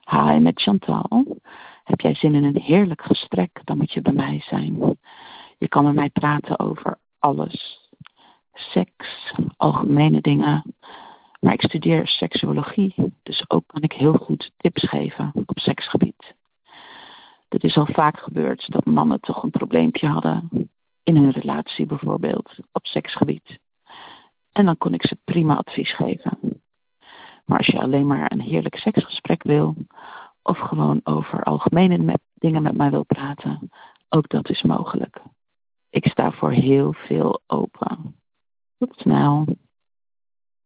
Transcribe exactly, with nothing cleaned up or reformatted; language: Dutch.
Hi, met Chantal. Heb jij zin in een heerlijk gesprek, dan moet je bij mij zijn. Je kan met mij praten over alles. Seks, algemene dingen. Maar ik studeer seksuologie, dus ook kan ik heel goed tips geven op seksgebied. Het is al vaak gebeurd dat mannen toch een probleempje hadden in hun relatie bijvoorbeeld, op seksgebied. En dan kon ik ze prima advies geven. Maar als je alleen maar een heerlijk seksgesprek wil, of gewoon over algemene me- dingen met mij wil praten, ook dat is mogelijk. Ik sta voor heel veel open. Tot snel.